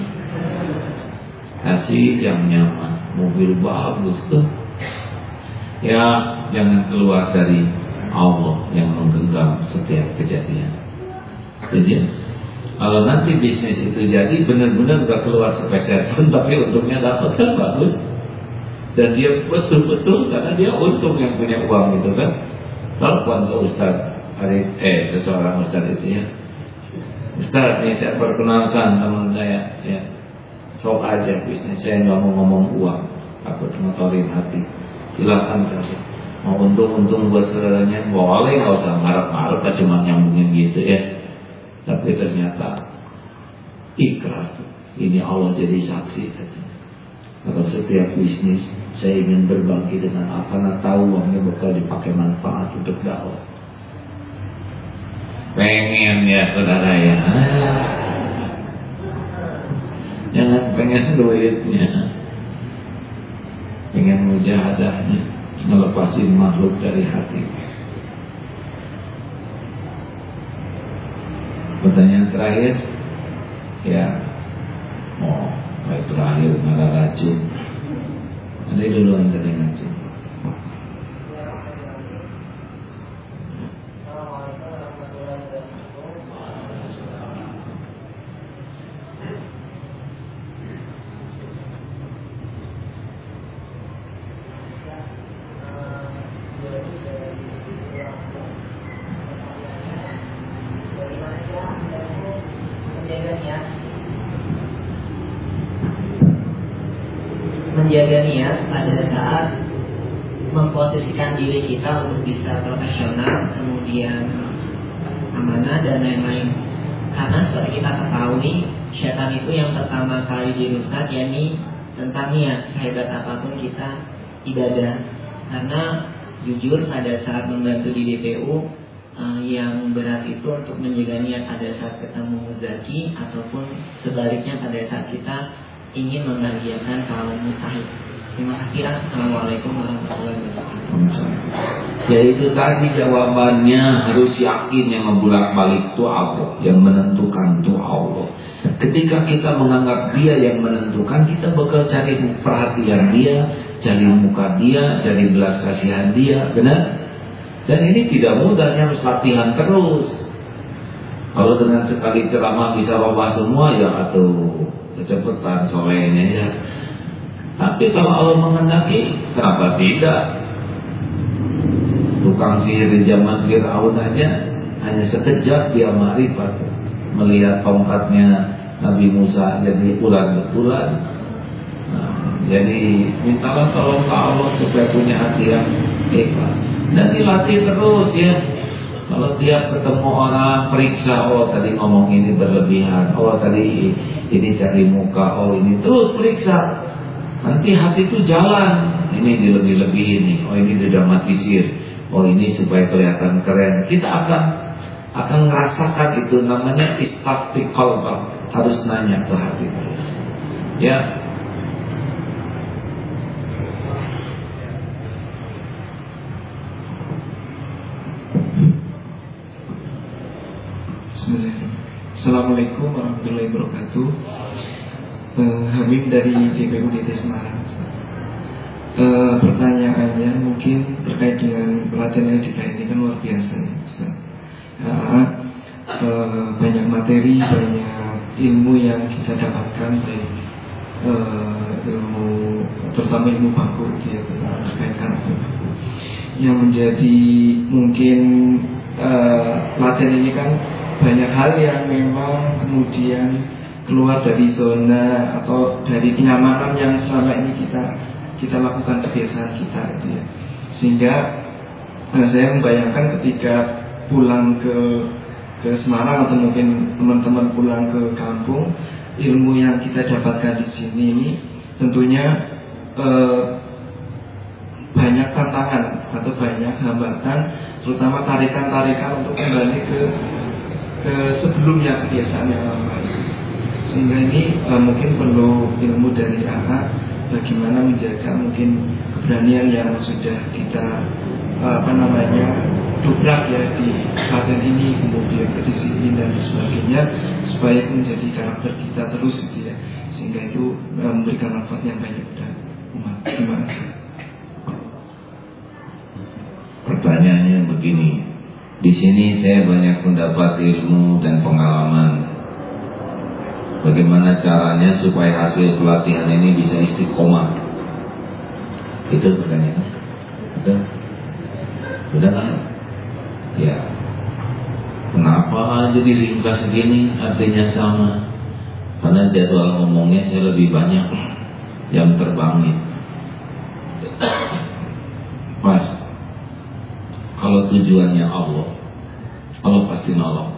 Kasih yang nyaman, mobil bagus tuh. Ya, jangan keluar dari Allah yang menggenggam setiap kejadian. Jadi, kalau nanti bisnis itu jadi benar-benar gak keluar sepeser pun, tapi untungnya dapat kan bagus. Dan dia betul-betul karena dia untung yang punya uang itu kan. Telepon ke Ustaz seseorang Ustaz itu ya. Ustaz, ini saya perkenalkan teman saya ya. Sok aja bisnis saya nggak mau ngomong uang, takut ngotorin hati. Silakan saja. Mau untung-untung buat saudaranya boleh, nggak usah marah-marah, cuma nyambungin gitu ya. Tapi ternyata ikhlas. Ini Allah jadi saksi. Kalau setiap bisnis saya ingin berbagi dengan apa, karena tahu uangnya bakal dipakai manfaat untuk dakwah. Pengen ya saudara ya. Jangan pengen duitnya, pengen mujahadahnya, ngelepasin makhluk dari hati. Pertanyaan terakhir, ya, terakhir malah racun. Ada dulu yang tadi racun. Menjaga niat pada saat memposisikan diri kita untuk bisa profesional, kemudian amanah dan lain-lain. Karena seperti kita ketahui, syaitan itu yang pertama kali dirusak yakni tentang niat. Sehebat apapun kita ibadah, karena jujur pada saat membantu di DPU, yang berat itu untuk menjaga niat pada saat ketemu muzaki, ataupun sebaliknya pada saat kita ingin membahagiakan kaum mustahil. Terima kasih. Assalamualaikum warahmatullahi wabarakatuh. Ya itu tadi jawabannya, harus yakin yang membulak-balik itu Allah, yang menentukan itu Allah. Ketika kita menganggap dia yang menentukan, kita bakal cari perhatian dia, cari muka dia, cari belas kasihan dia, benar? Dan ini tidak mudah, harus latihan terus. Kalau dengan sekali ceramah bisa robah semua, ya atau kecepatan solehnya ya. Tapi kalau Allah menghendaki, kenapa tidak? Tukang sihir di zaman Fir'aun aja hanya sekejap dia ma'rifat, melihat tongkatnya Nabi Musa jadi ular betulan. Jadi mintalah tolong ke Allah supaya punya hati yang ikhlas. Dan dilatih terus ya. Kalau tiap ketemu orang periksa, oh tadi ngomong ini berlebihan, oh tadi ini cari muka, oh ini terus periksa. Nanti hati itu jalan, ini dilebih-lebihin nih, oh ini didramatisir, oh ini supaya kelihatan keren. Kita akan merasakan itu, namanya istafti qalbah, harus nanya ke hati terus. Ya. Assalamualaikum warahmatullahi wabarakatuh. Hamim dari JPUDT Semarang. Pertanyaannya mungkin terkait dengan pelatihan LDK ini kan luar biasa ya, Ustaz. Banyak materi, banyak ilmu yang kita dapatkan dari ilmu, terutama ilmu baku ya, terkait karakter baku. Yang menjadi mungkin pelatihan ini kan banyak hal yang memang kemudian keluar dari zona atau dari kenyamanan yang selama ini kita lakukan, kebiasaan kita gitu ya. Sehingga saya membayangkan ketika pulang ke Semarang atau mungkin teman-teman pulang ke kampung, ilmu yang kita dapatkan di sini ini tentunya banyak tantangan atau banyak hambatan, terutama tarikan-tarikan untuk kembali ke sebelumnya kebiasaan yang lama. Sehingga ini mungkin perlu ilmu dari anak bagaimana menjaga mungkin keberanian yang sudah kita dobrak ya di pelatihan ini, kemudian kedisiplinan dan sebagainya, supaya menjadi karakter kita terus gitu ya, sehingga itu memberikan manfaat yang banyak kepada umat. Terima kasih. Pertanyaannya begini, di sini saya banyak mendapat ilmu dan pengalaman. Bagaimana caranya supaya hasil pelatihan ini bisa istiqomah? Itu pertanyaan. Betul? Sudah kan? Ya. Kenapa jadi ringkas segini? Artinya sama. Karena jadwal ngomongnya saya lebih banyak jam terbangnya. Mas, kalau tujuannya Allah pasti nolong.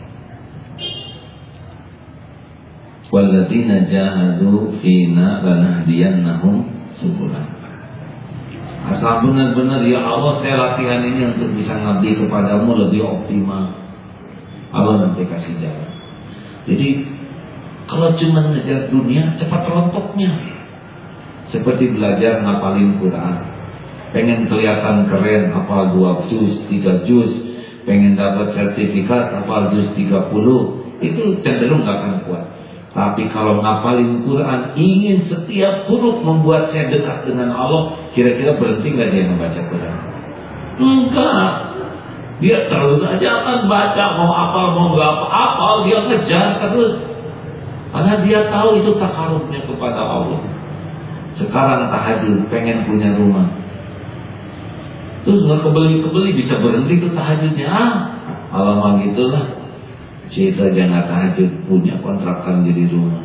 Walladzina jahadu fina lanahdiyannahum subulana. Asal benar-benar ya Allah, saya latihan ini untuk bisa ngabdi kepadamu lebih optimal. Allah nanti kasih jalan. Jadi kalau cuma ngejar dunia, cepat rontoknya. Seperti belajar ngapalin Quran. Pengen kelihatan keren, hafal 2 juz, 3 juz. Pengen dapat sertifikat, hafal juz 30. Itu cenderung gak akan kuat. Tapi kalau ngapalin Quran, ingin setiap huruf membuat saya dekat dengan Allah, kira-kira berhenti gak dia membaca Quran? Enggak. Dia terus aja akan baca, mau apal mau gak apal, dia ngejar terus. Karena dia tahu itu takarubnya kepada Allah. Sekarang tahajud, pengen punya rumah. Terus gak kebeli-kebeli, bisa berhenti ke tahajudnya. Alamak gitulah. Cerita jangan tahajud, punya kontrakan jadi rumah.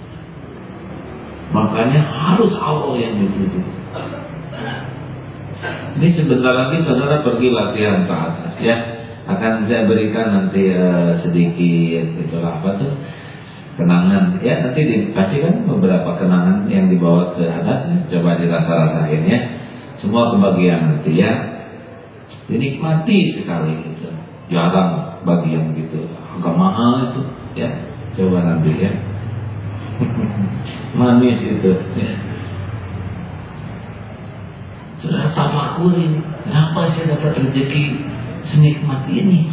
Makanya harus Allah yang dituju. Ini sebentar lagi saudara pergi latihan ke atas ya. Akan saya berikan nanti sedikit itulah apa tuh, kenangan ya, nanti dikasih kan beberapa kenangan yang dibawa ke atas ya. Coba dirasa-rasain ya. Semua kebagian nanti ya. Dinikmati sekali gitu. Jarang bagi yang gitu. Agak mahal itu ya. Coba nanti ya. Manis itu ya. Sudah tafakurin, kenapa saya dapat rezeki senikmat ini?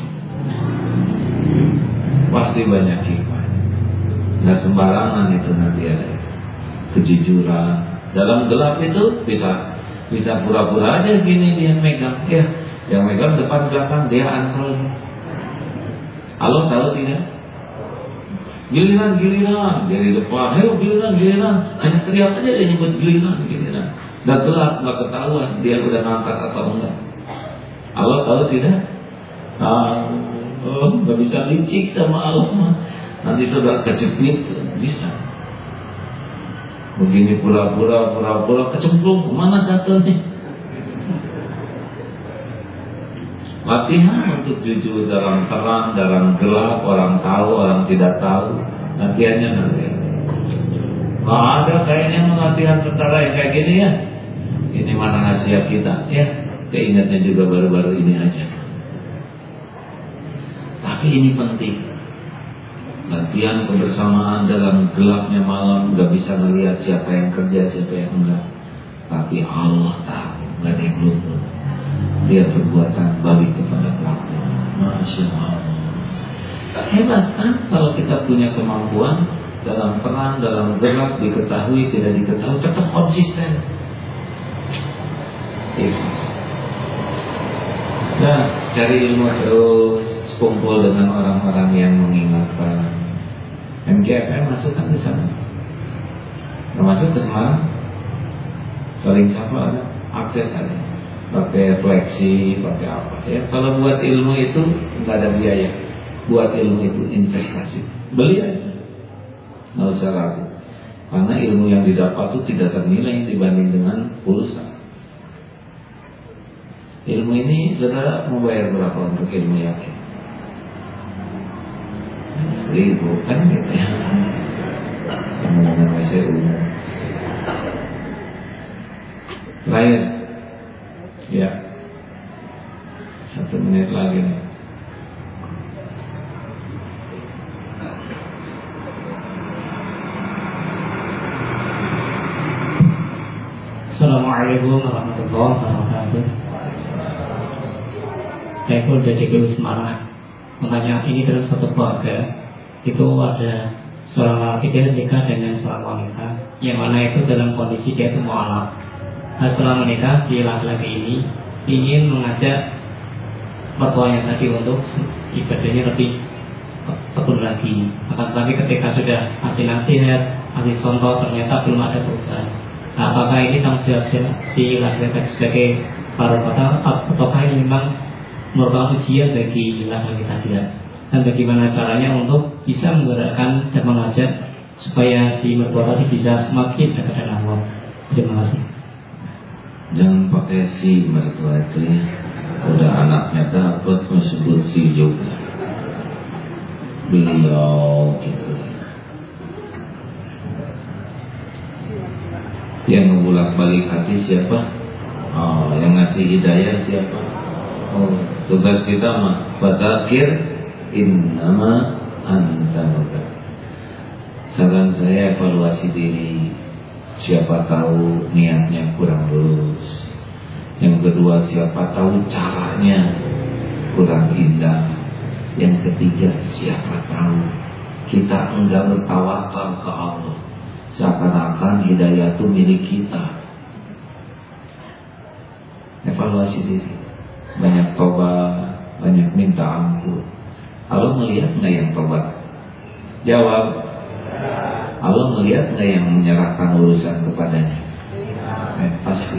Pasti banyak hikmah. Nggak sembarangan itu nanti ada kejujuran. Dalam gelap itu bisa pura-pura aja gini dia megang ya. Yang megang depan belakang dia antol. Allah tahu tidak? Giliran dari depan, ayo giliran, hanya teriak aja dia nyebut giliran. Udah gelap, nggak ketahuan dia udah ngangkat atau enggak. Allah tahu tidak? Nggak bisa licik sama Allah mah. Nanti sudah kejepit bisa. Begini pura-pura kecemplung, kemana jatuhnya? Latihan untuk jujur dalam terang, dalam gelap, orang tahu, orang tidak tahu. Latihannya nanti. Gak ada kayaknya latihan tentara yang kayak gini ya. Ini mana rahasia kita ya. Keingatnya juga baru-baru ini aja. Tapi ini penting. Latihan kebersamaan dalam gelapnya malam, gak bisa melihat siapa yang kerja, siapa yang enggak. Tapi Allah tahu, gak ada yang luput. Dia perbuatan balik kepada pelaku. Masya Allah. Hebat kan kalau kita punya kemampuan dalam terang, dalam gelap, diketahui, tidak diketahui, tetap konsisten. Nah, cari ilmu terus, kumpul dengan orang-orang yang mengingatkan. MKFM masukkan ke sana. Masuk ke Semarang, saling sapa ada, akses ada. Pakai fleksi, pakai apa ya? Kalau buat ilmu itu nggak ada biaya. Buat ilmu itu investasi. Beli aja, nggak usah ragu. Karena ilmu yang didapat itu tidak ternilai dibanding dengan pulsa. Ilmu ini saudara mau bayar berapa untuk ilmu yakin? 1.000 kan gitu ya. Sama dengan WC umum. Lain. Ya. 1 menit lagi nih. Assalamualaikum warahmatullahi wabarakatuh. Saya pun dari Semarang. Makanya ini dalam satu keluarga itu ada seorang laki dia menikah dengan seorang wanita, yang mana itu dalam kondisi dia itu mualaf. Nah, setelah menikah si laki-laki ini ingin mengajak mertuanya tadi untuk ibadahnya lebih tekun lagi. Akan tetapi ketika sudah kasih nasihat, kasih contoh, ternyata belum ada perubahan. Nah, apakah ini tanggung jawab si laki-laki sebagai para kota, ataukah ini memang merupakan ujian bagi laki-laki tadi? Dan bagaimana caranya untuk bisa menggerakkan dan mengajak supaya si mertua tadi bisa semakin dekat dengan Allah? Terima kasih. Jangan pakai si mertua itu ya. Udah anaknya dapat disebut si juga. Beliau gitu. Yang ngebulak-balik hati siapa? Oh, yang ngasih hidayah siapa? Oh, tugas kita mah fadzakir innama anta mudzakir. Saran saya evaluasi diri. Siapa tahu niatnya kurang lurus. Yang kedua, siapa tahu caranya kurang indah. Yang ketiga, siapa tahu kita enggak bertawakal ke Allah, seakan-akan hidayah itu milik kita. Evaluasi diri. Banyak tobat, banyak minta ampun. Allah melihat nggak yang tobat? Jawab. Allah melihat nggak yang menyerahkan urusan kepadanya? Pasti.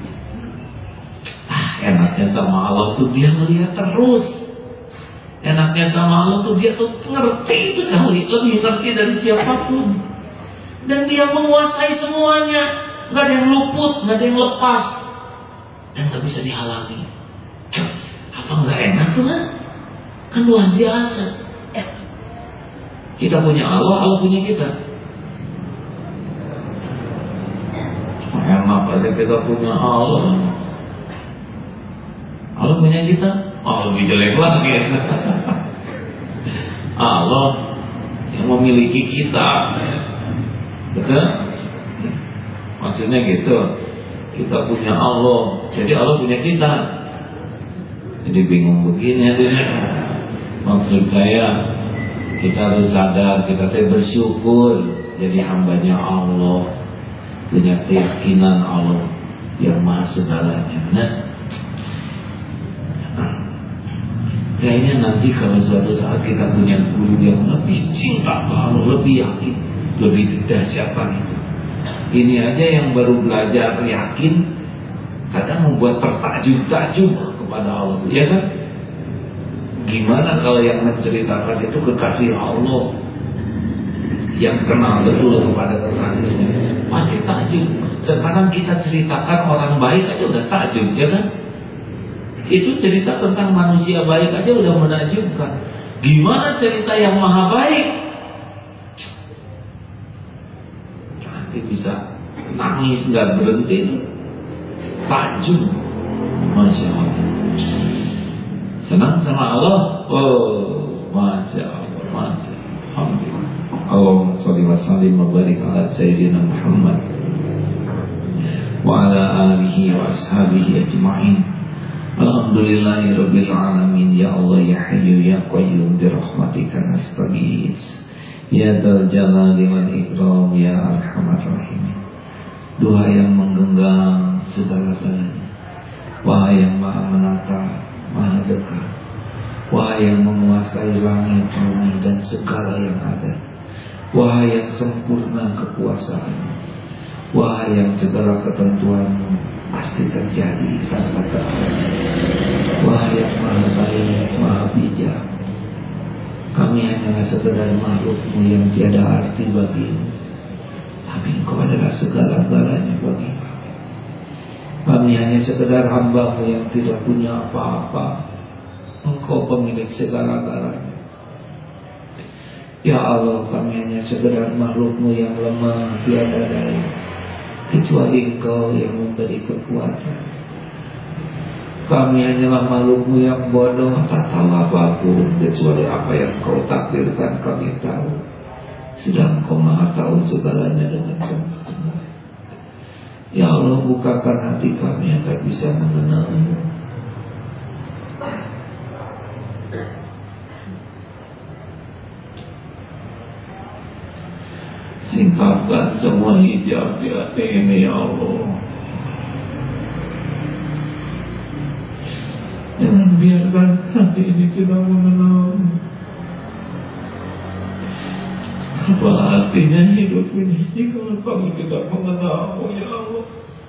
Enaknya sama Allah tuh dia melihat terus. Enaknya sama Allah tuh dia tuh ngerti sekali, lebih ngerti dari siapapun. Dan dia menguasai semuanya, nggak ada yang luput, nggak ada yang lepas, dan nggak bisa dihalangi. Apa nggak enak tuh kan? Kan luar biasa. Kita punya Allah, Allah punya kita. Enak aja kita punya Allah. Allah punya kita, lebih jelek lagi. Allah yang memiliki kita. Betul? Maksudnya gitu. Kita punya Allah, jadi Allah punya kita. Jadi bingung begini adanya. Maksud saya, kita harus sadar, kita bersyukur jadi hambanya Allah, punya keyakinan Allah yang maha segalanya. Nah, kayaknya nanti kalau suatu saat kita punya guru yang lebih cinta ke Allah, lebih yakin, lebih dahsyat itu. Ini aja yang baru belajar yakin, kadang membuat tertakjub-takjub kepada Allah, ya kan? Gimana kalau yang menceritakan itu kekasih Allah, yang kenal betul kepada kekasihnya, pasti takjub. Sekarang kita ceritakan orang baik aja udah takjub, ya kan? Itu cerita tentang manusia baik aja udah menakjubkan. Gimana cerita yang maha baik? Nanti bisa nangis nggak berhenti, takjub, masya Allah. Senang sama Allah, masya Allah, masya Allah. Allahumma sholli wa sallim wa barik ala sayyidina Muhammad wa ala alihi wa ashabihi ajma'in. Alhamdulillahirabbil alamin. Ya Allah ya Hayyu ya Qayyum bi rahmatika nastaghits. Ya Dzal Jalali wal Ikram ya Arhamar Rahimin. Doa yang menggenggam segala-galanya. Wahai yang Maha menata, Maha dekat. Wahai yang menguasai langit, bumi dan segala yang ada. Wahai yang sempurna kekuasaanmu. Wahai yang segala ketentuanmu pasti terjadi tanpa terasa. Wahai yang Maha baik, Maha bijak. Kami hanyalah sekedar makhlukmu yang tiada arti bagimu, tapi Engkau adalah segala-galanya bagi kami. Kami hanya sekedar hamba-Mu yang tidak punya apa-apa. Engkau pemilik segala-galanya. Ya Allah, kami hanya sekedar makhluk-Mu yang lemah, tiada daya, kecuali Engkau yang memberi kekuatan. Kami hanyalah makhluk-Mu yang bodoh, tak tahu apapun, kecuali apa yang Kau takdirkan kami tahu. Sedang Kau Maha tahu segalanya dengan sempurna. Ya Allah, bukakan hati kami agar bisa mengenal-Mu. Singkapkan semua hijab di hati ini, ya Allah. Jangan biarkan hati ini tidak mengenal-Mu. Apa artinya hidup ini jika kami tidak mengenal-Mu, ya Allah?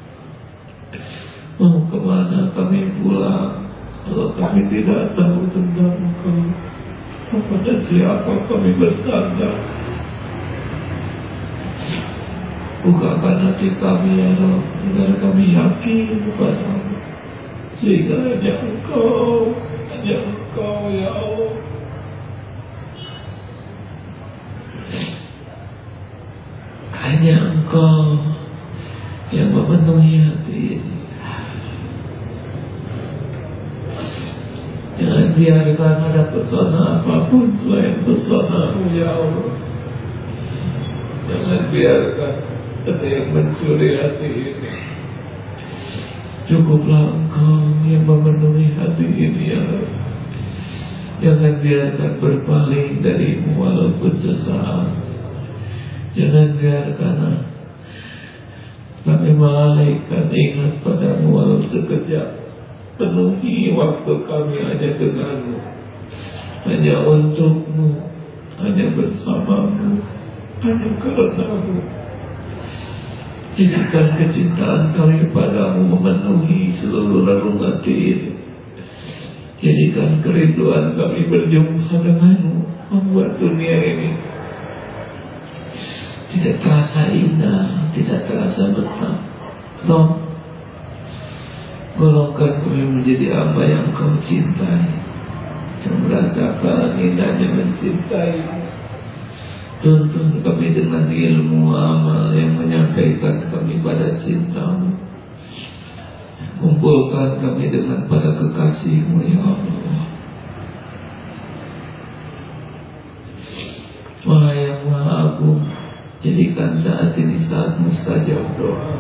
Mau kemana kami pulang kalau kami tidak tahu tentang Engkau? Kepada siapa kami bersandar? Bukakan hati kami, ya Allah, agar kami yakin kepada-Mu, sehingga hanya Engkau, ya Allah. Hanya Engkau yang memenuhi hati ini. Jangan biarkan ada pesona apapun selain pesona-Mu, ya Allah. Jangan biarkan ada yang mencuri hati ini. Cukuplah Engkau yang memenuhi hati ini, ya Allah. Jangan biarkan berpaling dari-Mu walaupun sesaat. Jangan biarkan kami melalaikan ingat pada-Mu walau sekejap. Penuhi waktu kami hanya dengan-Mu, hanya untuk-Mu, hanya bersama-Mu, hanya karena-Mu. Jadikan kecintaan kami padamu memenuhi seluruh relung hati ini. Jadikan kerinduan kami berjumpa denganmu membuat dunia ini tidak terasa indah, tidak terasa betah. Golongkan kami menjadi hamba yang Kau cintai, yang merasakan indahnya mencintai. Tuntun kami dengan ilmu amal yang menyampaikan kami pada cinta-Mu. Kumpulkan kami dengan para kekasih-Mu, ya Allah. Wahai yang Maha Agung, jadikan saat ini saat mustajab doa.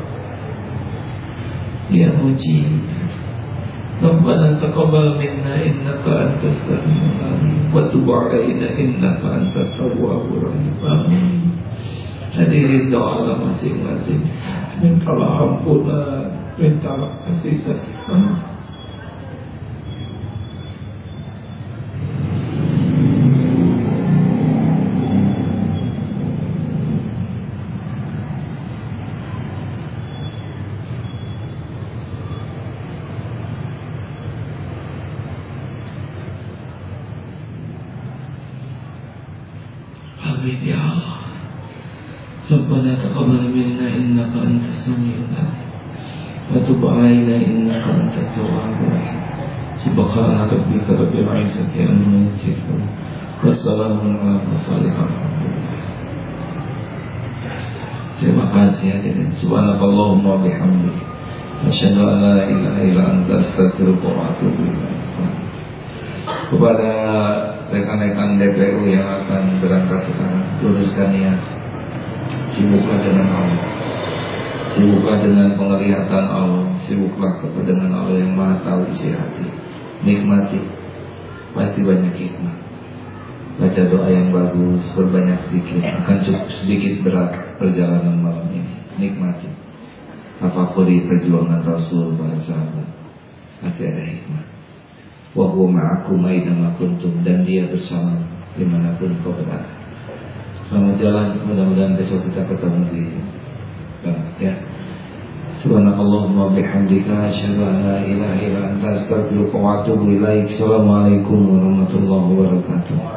Ya Mujib, Rabbana taqabbal minna innaka antas samiul alim wa tub 'alaina innaka antat tawwabur rahim. Amin. Hadirin doa masing-masing, mintalah ampunan, mintalah kasih sayang. Amin ya Allah. Rabbana taqabbal minna innaka antas samiul alim wa tub 'alaina innaka antat tawwabur rahim. Subhana rabbika rabbil 'izzati amma yasifun. Wassalamun 'alal mursalin. Terima kasih hadirin. Subhanakallahumma bihamdika asyhadu an la ilaha illa anta astaghfiruka wa atubu ilaik. Kepada rekan-rekan DPU yang akan berangkat sekarang, luruskan niat, sibuklah dengan Allah. Sibuklah dengan penglihatan Allah, sibuklah dengan Allah yang Maha tahu isi hati. Nikmati, pasti banyak hikmah. Baca doa yang bagus, berbanyak zikir, akan cukup sedikit berat perjalanan malam ini. Nikmati. Tafakuri perjuangan Rasul para sahabat, pasti ada hikmah. Wa huwa ma'akum aina kuntum, dan dia bersama dimanapun kau berada. Selamat jalan, mudah-mudahan besok kita ketemu di ya. Subhanakallahumma bihamdika asyhadu an la ilaha illa anta astaghfiruka wa atubu ilaik. Assalamualaikum warahmatullahi wabarakatuh.